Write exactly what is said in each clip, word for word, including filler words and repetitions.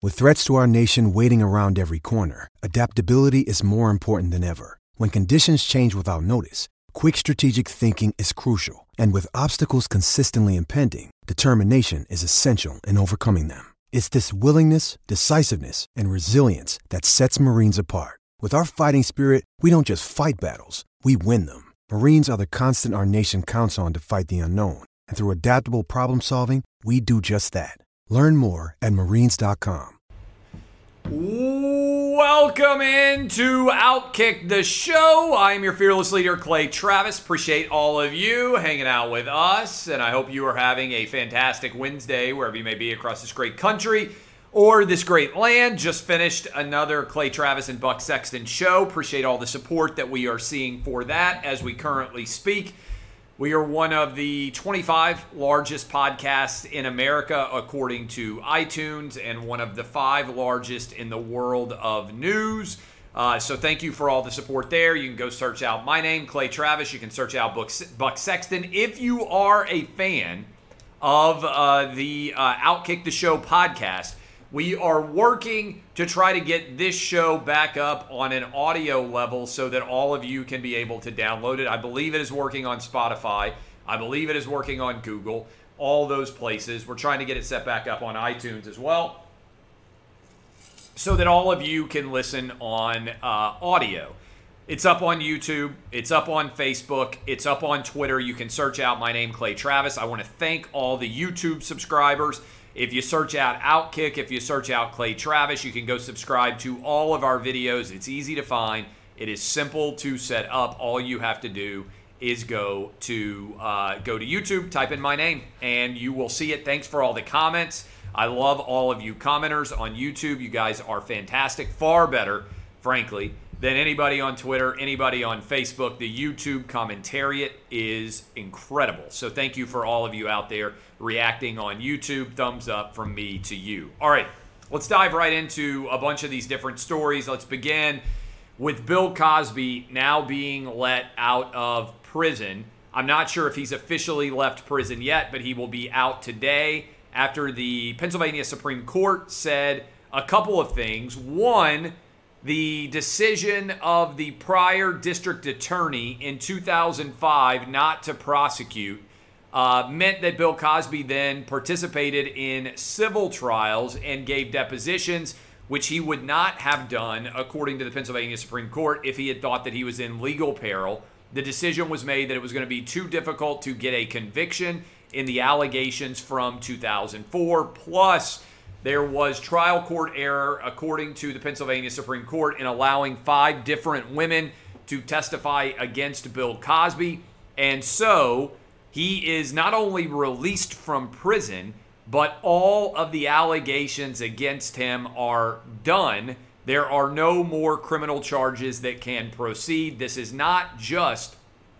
With threats to our nation waiting around every corner, adaptability is more important than ever. When conditions change without notice, quick strategic thinking is crucial. And with obstacles consistently impending, determination is essential in overcoming them. It's this willingness, decisiveness, and resilience that sets Marines apart. With our fighting spirit, we don't just fight battles, we win them. Marines are the constant our nation counts on to fight the unknown. And through adaptable problem solving, we do just that. Learn more at marines dot com. Welcome into Outkick the Show. I am your fearless leader, Clay Travis. Appreciate all of you hanging out with us, and I hope you are having a fantastic Wednesday wherever you may be across this great country or this great land. Just finished another Clay Travis and Buck Sexton show. Appreciate all the support that we are seeing for that as we currently speak. We are one of the twenty-five largest podcasts in America, according to iTunes, and one of the five largest in the world of news. Uh, so thank you for all the support there. You can go search out my name, Clay Travis. You can search out Buck Sexton. If you are a fan of uh, the uh, Outkick the Show podcast, we are working to try to get this show back up on an audio level so that all of you can be able to download it. I believe it is working on Spotify. I believe it is working on Google, all those places. We're trying to get it set back up on iTunes as well so that all of you can listen on uh, audio. It's up on YouTube. It's up on Facebook. It's up on Twitter. You can search out my name, Clay Travis. I want to thank all the YouTube subscribers. If you search out Outkick, if you search out Clay Travis, you can go subscribe to all of our videos. It's easy to find. It is simple to set up. All you have to do is go to uh, go to YouTube, type in my name, and you will see it. Thanks for all the comments. I love all of you commenters on YouTube. You guys are fantastic. Far better, frankly, than anybody on Twitter, anybody on Facebook. The YouTube commentariat is incredible. So thank you for all of you out there reacting on YouTube. Thumbs up from me to you. All right, let's dive right into a bunch of these different stories. Let's begin with Bill Cosby now being let out of prison. I'm not sure if he's officially left prison yet, but he will be out today after the Pennsylvania Supreme Court said a couple of things. One, the decision of the prior district attorney in two thousand five not to prosecute uh, meant that Bill Cosby then participated in civil trials and gave depositions, which he would not have done, according to the Pennsylvania Supreme Court, if he had thought that he was in legal peril. The decision was made that it was going to be too difficult to get a conviction in the allegations from two thousand four, plus there was trial court error, according to the Pennsylvania Supreme Court, in allowing five different women to testify against Bill Cosby. And so he is not only released from prison, but all of the allegations against him are done. There are no more criminal charges that can proceed. This is not just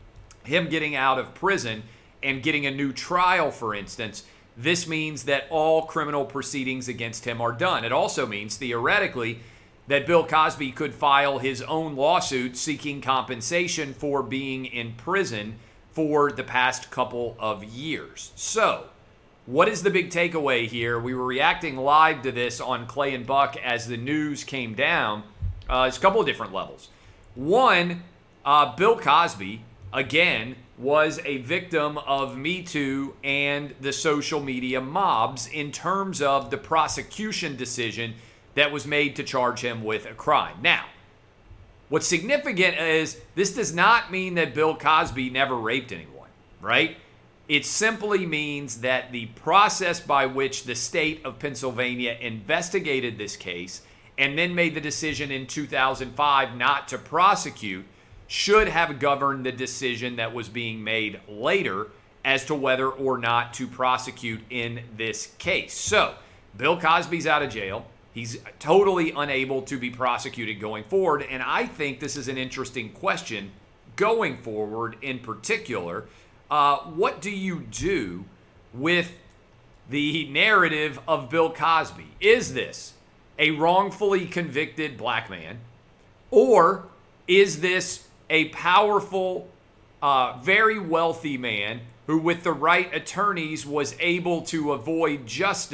him getting out of prison and getting a new trial, for instance. This means that all criminal proceedings against him are done. It also means, theoretically, that Bill Cosby could file his own lawsuit seeking compensation for being in prison for the past couple of years. So, what is the big takeaway here? We were reacting live to this on Clay and Buck as the news came down. Uh, it's a couple of different levels. One, uh, Bill Cosby, again, was a victim of Me Too and the social media mobs in terms of the prosecution decision that was made to charge him with a crime. Now, what's significant is this does not mean that Bill Cosby never raped anyone, right? It simply means that the process by which the state of Pennsylvania investigated this case and then made the decision in two thousand five not to prosecute should have governed the decision that was being made later as to whether or not to prosecute in this case. So, Bill Cosby's out of jail. He's totally unable to be prosecuted going forward, and I think this is an interesting question going forward in particular. Uh, what do you do with the narrative of Bill Cosby? Is this a wrongfully convicted black man, or is this a powerful, uh, very wealthy man who, with the right attorneys, was able to avoid justice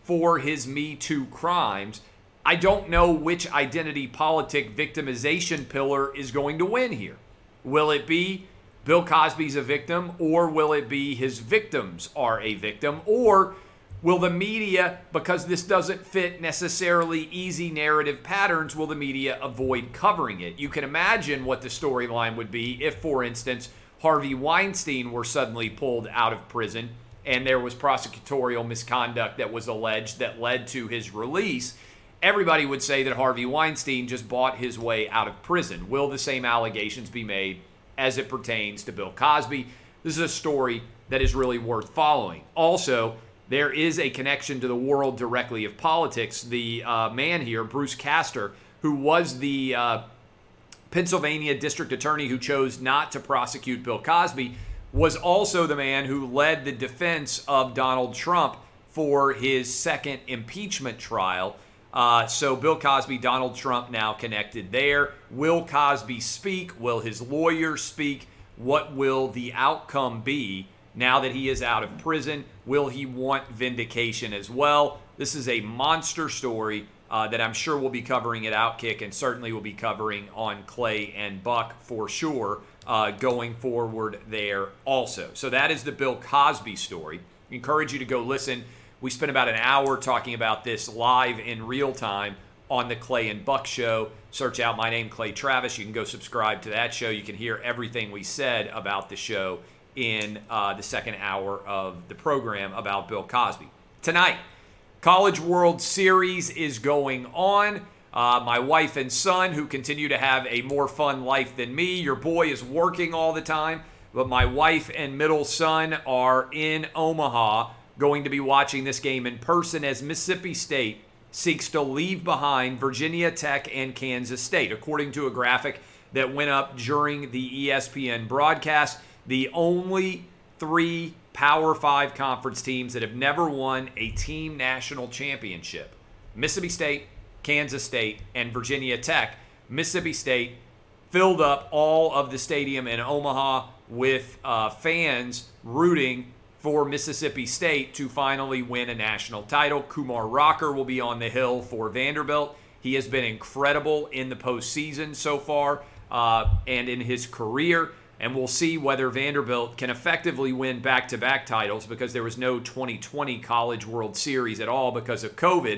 for his Me Too crimes. I don't know which identity politic victimization pillar is going to win here. Will it be Bill Cosby's a victim, or will it be his victims are a victim, or will the media, because this doesn't fit necessarily easy narrative patterns, will the media avoid covering it? You can imagine what the storyline would be if, for instance, Harvey Weinstein were suddenly pulled out of prison and there was prosecutorial misconduct that was alleged that led to his release. Everybody would say that Harvey Weinstein just bought his way out of prison. Will the same allegations be made as it pertains to Bill Cosby? This is a story that is really worth following. Also, there is a connection to the world directly of politics. The uh, man here, Bruce Castor, who was the uh, Pennsylvania district attorney who chose not to prosecute Bill Cosby, was also the man who led the defense of Donald Trump for his second impeachment trial. Uh, so Bill Cosby, Donald Trump now connected there. Will Cosby speak? Will his lawyer speak? What will the outcome be now that he is out of prison? Will he want vindication as well? This is a monster story uh, that I'm sure we'll be covering at Outkick, and certainly we'll be covering on Clay and Buck for sure uh, going forward there also. So that is the Bill Cosby story. I encourage you to go listen. We spent about an hour talking about this live in real time on the Clay and Buck Show. Search out my name, Clay Travis. You can go subscribe to that show. You can hear everything we said about the show in uh, the second hour of the program about Bill Cosby. Tonight, College World Series is going on. Uh, my wife and son, who continue to have a more fun life than me. Your boy is working all the time, but my wife and middle son are in Omaha, going to be watching this game in person as Mississippi State seeks to leave behind Virginia Tech and Kansas State. According to a graphic that went up during the E S P N broadcast, the only three Power Five conference teams that have never won a team national championship: Mississippi State, Kansas State, and Virginia Tech. Mississippi State filled up all of the stadium in Omaha with uh, fans rooting for Mississippi State to finally win a national title. Kumar Rocker will be on the hill for Vanderbilt. He has been incredible in the postseason so far uh, and in his career. And we'll see whether Vanderbilt can effectively win back-to-back titles, because there was no twenty twenty College World Series at all because of COVID,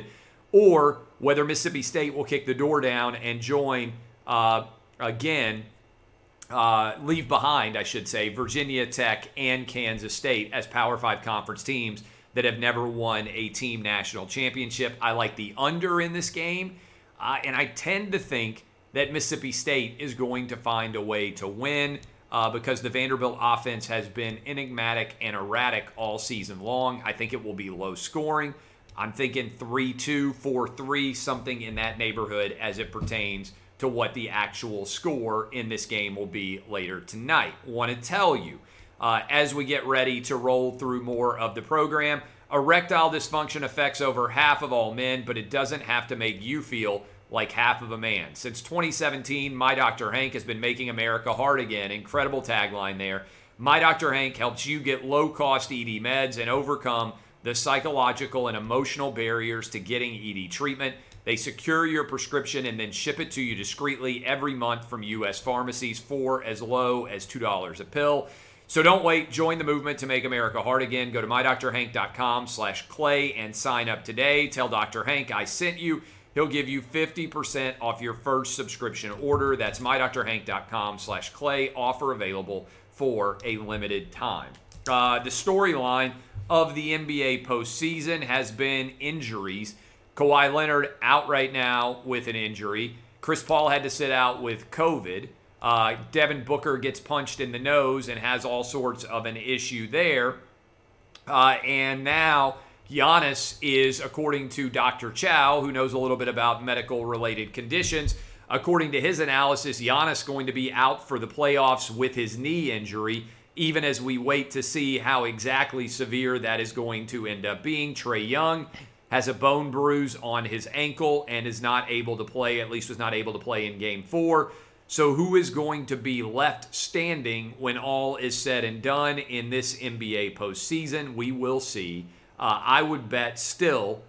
or whether Mississippi State will kick the door down and join, uh, again, uh, leave behind, I should say, Virginia Tech and Kansas State as Power Five conference teams that have never won a team national championship. I like the under in this game, uh, and I tend to think that Mississippi State is going to find a way to win. Uh, because the Vanderbilt offense has been enigmatic and erratic all season long. I think it will be low scoring. I'm thinking three two, four three, something in that neighborhood as it pertains to what the actual score in this game will be later tonight. Want to tell you, uh, as we get ready to roll through more of the program, erectile dysfunction affects over half of all men, but it doesn't have to make you feel like half of a man. Since twenty seventeen, My Doctor Hank has been making America hard again. Incredible tagline there. My Doctor Hank helps you get low-cost E D meds and overcome the psychological and emotional barriers to getting E D treatment. They secure your prescription and then ship it to you discreetly every month from U S pharmacies for as low as two dollars a pill. So don't wait. Join the movement to make America hard again. Go to my doctor hank dot com slash clay and sign up today. Tell Doctor Hank I sent you. He'll give you fifty percent off your first subscription order. That's my doctor hank dot com slash clay. Offer available for a limited time. Uh, the storyline of the N B A postseason has been injuries. Kawhi Leonard out right now with an injury. Chris Paul had to sit out with COVID. Uh, Devin Booker gets punched in the nose and has all sorts of an issue there. Uh, and now Giannis is, according to Doctor Chow, who knows a little bit about medical-related conditions, according to his analysis, Giannis going to be out for the playoffs with his knee injury, even as we wait to see how exactly severe that is going to end up being. Trae Young has a bone bruise on his ankle and is not able to play, at least was not able to play in Game four. So who is going to be left standing when all is said and done in this N B A postseason? We will see. Uh, I would bet still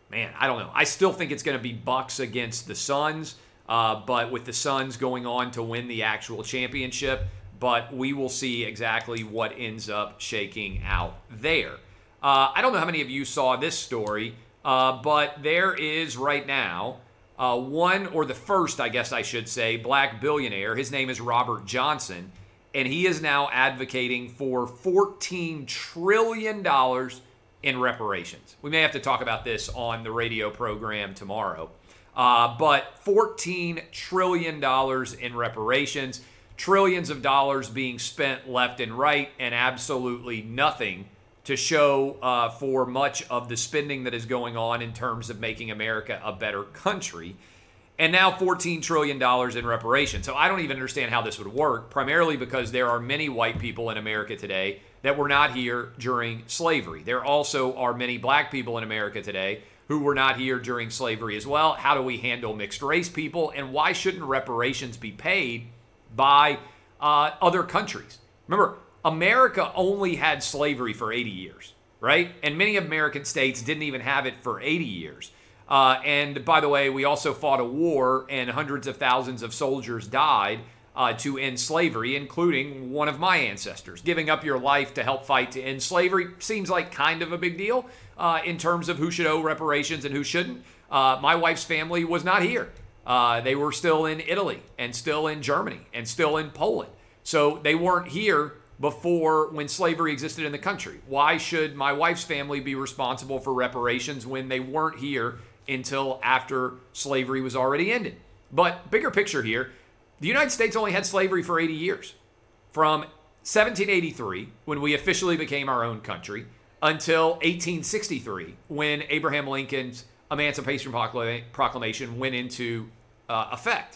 man, I don't know. I still think it's going to be Bucks against the Suns, uh, but with the Suns going on to win the actual championship. But we will see exactly what ends up shaking out there. Uh, I don't know how many of you saw this story, uh, but there is right now uh, one, or the first, I guess I should say, black billionaire. His name is Robert Johnson, and he is now advocating for fourteen trillion dollars in reparations. We may have to talk about this on the radio program tomorrow. Uh, but fourteen trillion dollars in reparations, trillions of dollars being spent left and right, and absolutely nothing to show uh, for much of the spending that is going on in terms of making America a better country. And now fourteen trillion dollars in reparations. So I don't even understand how this would work, primarily because there are many white people in America today that were not here during slavery. There also are many black people in America today who were not here during slavery as well. How do we handle mixed race people? And why shouldn't reparations be paid by uh, other countries? Remember, America only had slavery for eighty years, right? And many American states didn't even have it for eighty years. Uh, and by the way, we also fought a war and hundreds of thousands of soldiers died uh, to end slavery, including one of my ancestors. Giving up your life to help fight to end slavery seems like kind of a big deal uh, in terms of who should owe reparations and who shouldn't. Uh, my wife's family was not here. Uh, they were still in Italy and still in Germany and still in Poland. So they weren't here before when slavery existed in the country. Why should my wife's family be responsible for reparations when they weren't here until after slavery was already ended? But bigger picture here, the United States only had slavery for eighty years. From seventeen eighty-three, when we officially became our own country, until eighteen sixty-three, when Abraham Lincoln's Emancipation Proclamation went into uh, effect.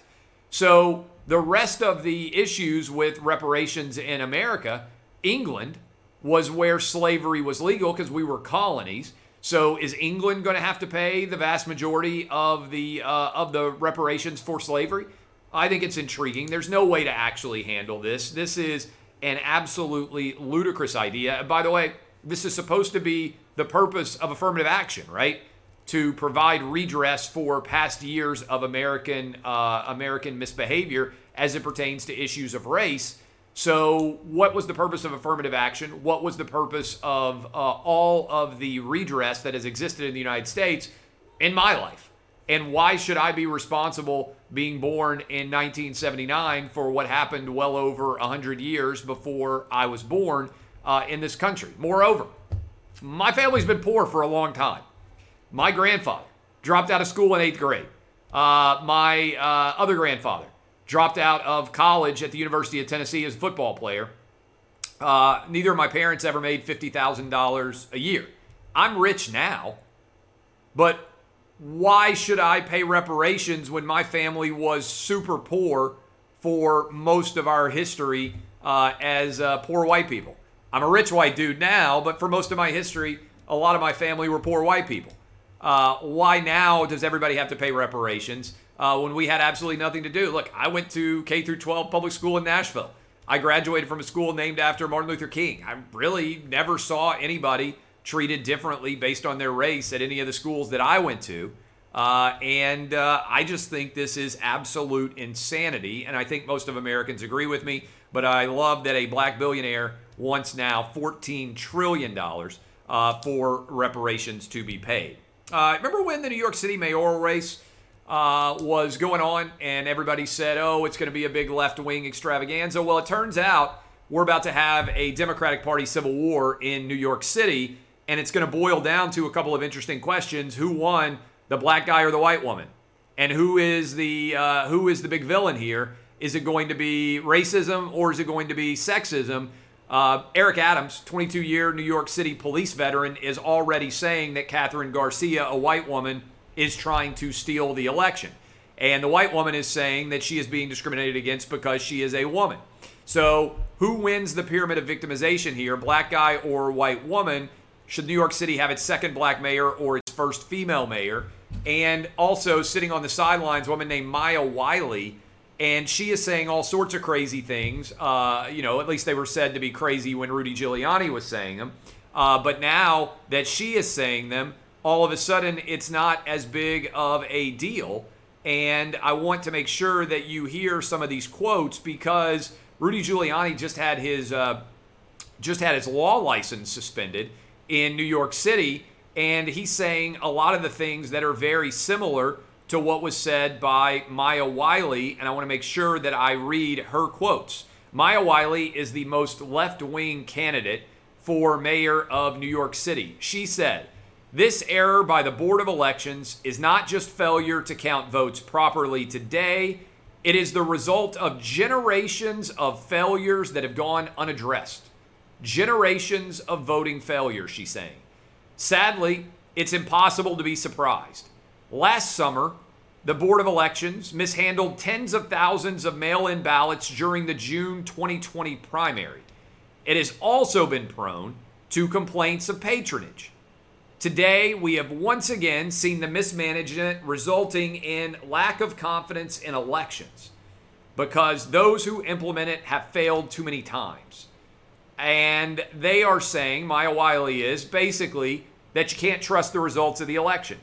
So the rest of the issues with reparations in America, England was where slavery was legal because we were colonies. So is England going to have to pay the vast majority of the uh, of the reparations for slavery? I think it's intriguing. There's no way to actually handle this. This is an absolutely ludicrous idea. And by the way, this is supposed to be the purpose of affirmative action, right? To provide redress for past years of American uh, American misbehavior as it pertains to issues of race. So what was the purpose of affirmative action? What was the purpose of uh, all of the redress that has existed in the United States in my life? And why should I be responsible being born in nineteen seventy-nine for what happened well over one hundred years before I was born uh, in this country? Moreover, my family's been poor for a long time. My grandfather dropped out of school in eighth grade. Uh, my uh, other grandfather dropped out of college at the University of Tennessee as a football player. Uh, neither of my parents ever made fifty thousand dollars a year. I'm rich now, but why should I pay reparations when my family was super poor for most of our history uh, as uh, poor white people? I'm a rich white dude now, but for most of my history, a lot of my family were poor white people. Uh, why now does everybody have to pay reparations uh, when we had absolutely nothing to do? Look, I went to K through twelve public school in Nashville. I graduated from a school named after Martin Luther King. I really never saw anybody treated differently based on their race at any of the schools that I went to. Uh, and uh, I just think this is absolute insanity. And I think most of Americans agree with me. But I love that a black billionaire wants now fourteen trillion dollars uh, for reparations to be paid. Uh, remember when the New York City mayoral race uh, was going on and everybody said, oh, it's going to be a big left-wing extravaganza? Well, it turns out we're about to have a Democratic Party civil war in New York City, and it's going to boil down to a couple of interesting questions. Who won, the black guy or the white woman? And who is the uh, who is the big villain here? Is it going to be racism or is it going to be sexism? Uh, Eric Adams, twenty-two-year New York City police veteran, is already saying that Catherine Garcia, a white woman, is trying to steal the election. And the white woman is saying that she is being discriminated against because she is a woman. So who wins the pyramid of victimization here, black guy or white woman? Should New York City have its second black mayor or its first female mayor? And also sitting on the sidelines, a woman named Maya Wiley, and she is saying all sorts of crazy things. Uh, you know, at least they were said to be crazy when Rudy Giuliani was saying them. Uh, but now that she is saying them, all of a sudden it's not as big of a deal. And I want to make sure that you hear some of these quotes because Rudy Giuliani just had his uh, just had his law license suspended in New York City, and he's saying a lot of the things that are very similar to what was said by Maya Wiley, and I want to make sure that I read her quotes. Maya Wiley is the most left-wing candidate for mayor of New York City. She said, "This error by the Board of Elections is not just failure to count votes properly today. It is the result of generations of failures that have gone unaddressed. Generations of voting failure," she's saying. Sadly, it's impossible to be surprised. Last summer, the Board of Elections mishandled tens of thousands of mail-in ballots during the June twenty twenty primary. It has also been prone to complaints of patronage. Today, we have once again seen the mismanagement resulting in lack of confidence in elections because those who implement it have failed too many times. And they are saying, Maya Wiley is, basically, that you can't trust the results of the election.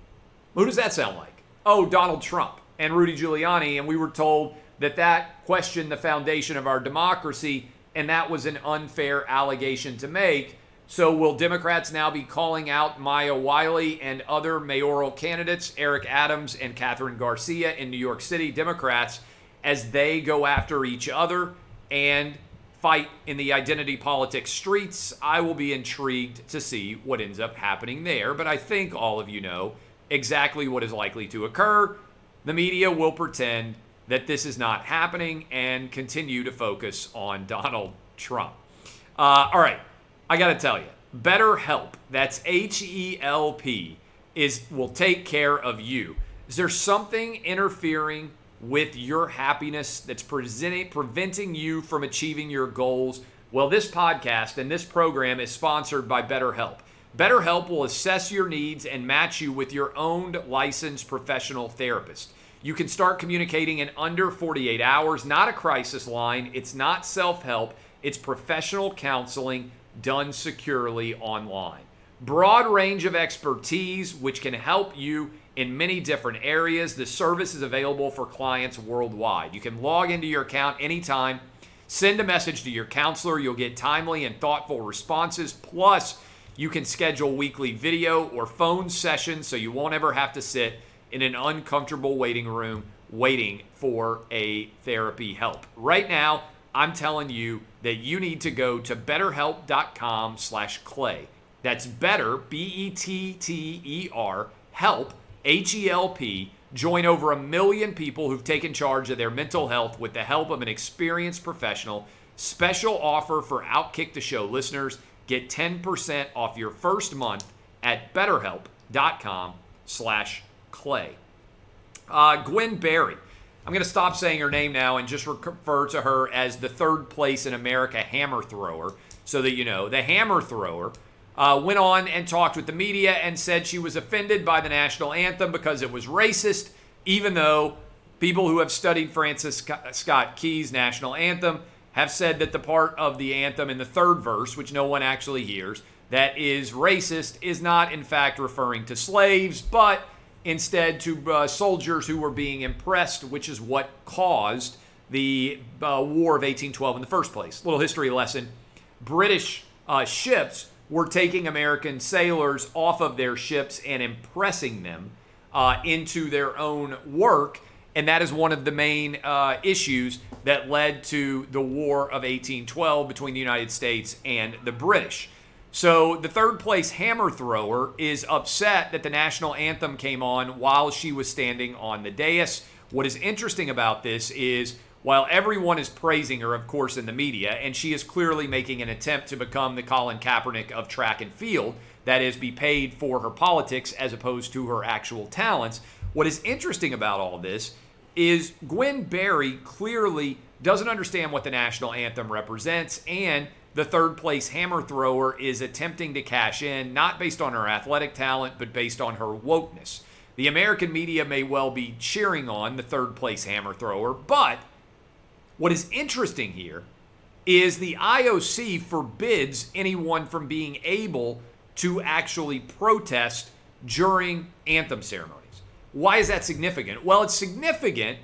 Who does that sound like? Oh, Donald Trump and Rudy Giuliani, and we were told that that questioned the foundation of our democracy, and that was an unfair allegation to make. So will Democrats now be calling out Maya Wiley and other mayoral candidates, Eric Adams and Catherine Garcia in New York City, Democrats, as they go after each other and fight in the identity politics streets? I will be intrigued to see what ends up happening there, but I think all of you know exactly what is likely to occur. The media will pretend that this is not happening and continue to focus on Donald Trump. Uh, all right, I got to tell you, BetterHelp, that's H E L P, is will take care of you. Is there something interfering with your happiness that's presenting, preventing you from achieving your goals? Well, this podcast and this program is sponsored by BetterHelp. BetterHelp will assess your needs and match you with your own licensed professional therapist. You can start communicating in under forty-eight hours, not a crisis line. It's not self-help. It's professional counseling done securely online. Broad range of expertise, which can help you in many different areas. The service is available for clients worldwide. You can log into your account anytime, send a message to your counselor. You'll get timely and thoughtful responses. Plus, you can schedule weekly video or phone sessions so you won't ever have to sit in an uncomfortable waiting room waiting for a therapy help. Right now, I'm telling you that you need to go to betterhelp.com slash clay. That's better, B E T T E R, help, H E L P. Join over a million people who've taken charge of their mental health with the help of an experienced professional. Special offer for Outkick the Show listeners. Get ten percent off your first month at betterhelp.com slash clay. Uh, Gwen Berry. I'm going to stop saying her name now and just refer to her as the third place in America hammer thrower so that you know. The hammer thrower uh, went on and talked with the media and said she was offended by the national anthem because it was racist, even though people who have studied Francis Scott Key's national anthem have said that the part of the anthem in the third verse, which no one actually hears, that is racist, is not in fact referring to slaves, but instead to uh, soldiers who were being impressed, which is what caused the uh, War of eighteen twelve in the first place. Little history lesson. British uh, ships were taking American sailors off of their ships and impressing them uh, into their own work. And that is one of the main uh, issues that led to the War of eighteen twelve between the United States and the British. So the third place hammer thrower is upset that the national anthem came on while she was standing on the dais. What is interesting about this is while everyone is praising her, of course, in the media, and she is clearly making an attempt to become the Colin Kaepernick of track and field, that is, be paid for her politics as opposed to her actual talents, what is interesting about all this is Gwen Berry clearly doesn't understand what the national anthem represents, and the third place hammer thrower is attempting to cash in, not based on her athletic talent, but based on her wokeness. The American media may well be cheering on the third place hammer thrower, but what is interesting here is the I O C forbids anyone from being able to actually protest during anthem ceremonies. Why is that significant? Well, it's significant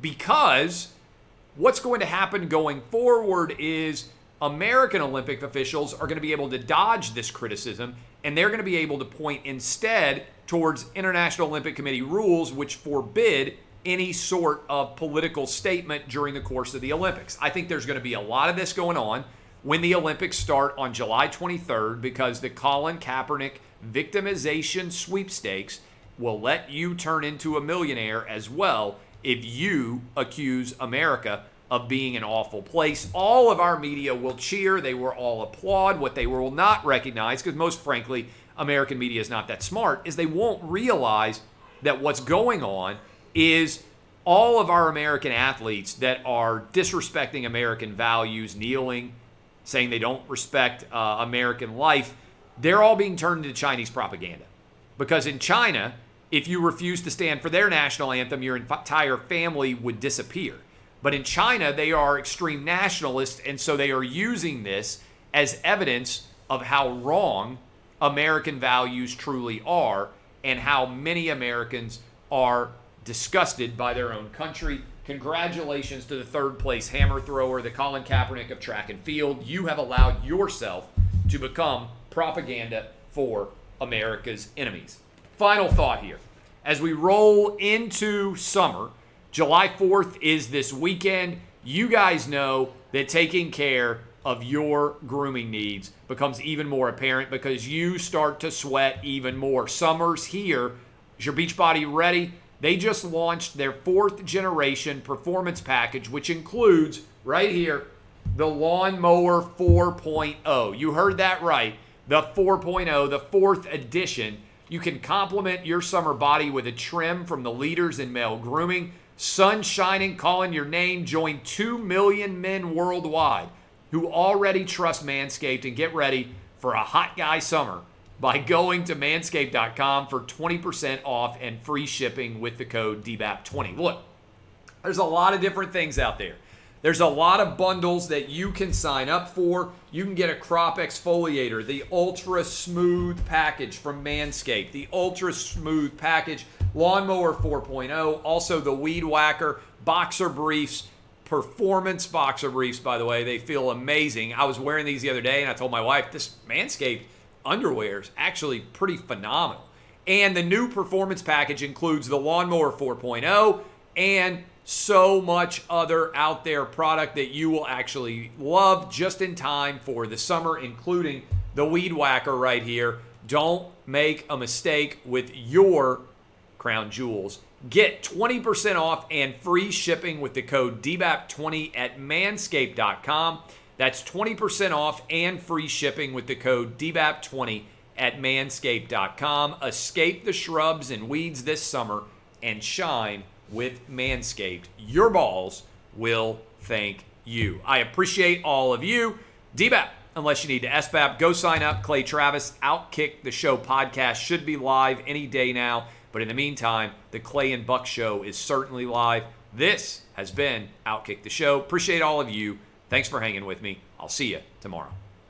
because what's going to happen going forward is American Olympic officials are going to be able to dodge this criticism, and they're going to be able to point instead towards International Olympic Committee rules which forbid any sort of political statement during the course of the Olympics. I think there's going to be a lot of this going on when the Olympics start on July twenty-third, because the Colin Kaepernick victimization sweepstakes will let you turn into a millionaire as well if you accuse America of being an awful place. All of our media will cheer. They will all applaud. What they will not recognize, because most frankly, American media is not that smart, is they won't realize that what's going on is all of our American athletes that are disrespecting American values, kneeling, saying they don't respect uh, American life, they're all being turned into Chinese propaganda. Because in China, if you refuse to stand for their national anthem, your entire family would disappear. But in China, they are extreme nationalists, and so they are using this as evidence of how wrong American values truly are and how many Americans are disgusted by their own country. Congratulations to the third place hammer thrower, the Colin Kaepernick of track and field. You have allowed yourself to become propaganda for America's enemies. Final thought here. As we roll into summer, July fourth is this weekend. You guys know that taking care of your grooming needs becomes even more apparent because you start to sweat even more. Summer's here. Is your Beachbody ready? They just launched their fourth generation performance package, which includes, right here, the Lawnmower four point oh. You heard that right. The four point oh, the fourth edition. You can complement your summer body with a trim from the leaders in male grooming. Sun shining, calling your name. Join two million men worldwide who already trust Manscaped and get ready for a hot guy summer by going to manscaped dot com for twenty percent off and free shipping with the code D B A P twenty. Look, there's a lot of different things out there. There's a lot of bundles that you can sign up for. You can get a crop exfoliator, the Ultra Smooth package from Manscaped, the Ultra Smooth package, Lawnmower four point oh, also the Weed Whacker, boxer briefs, performance boxer briefs, by the way. They feel amazing. I was wearing these the other day, and I told my wife, this Manscaped underwear is actually pretty phenomenal. And the new performance package includes the Lawnmower four point oh and so much other out there product that you will actually love just in time for the summer, including the Weed Whacker right here. Don't make a mistake with your crown jewels. Get twenty percent off and free shipping with the code D B A P twenty at manscaped dot com. That's twenty percent off and free shipping with the code D B A P twenty at manscaped dot com. Escape the shrubs and weeds this summer and shine with Manscaped. Your balls will thank you. I appreciate all of you. D B A P, unless you need to S B A P, go sign up. Clay Travis, Outkick the Show podcast should be live any day now. But in the meantime, the Clay and Buck Show is certainly live. This has been Outkick the Show. Appreciate all of you. Thanks for hanging with me. I'll see you tomorrow.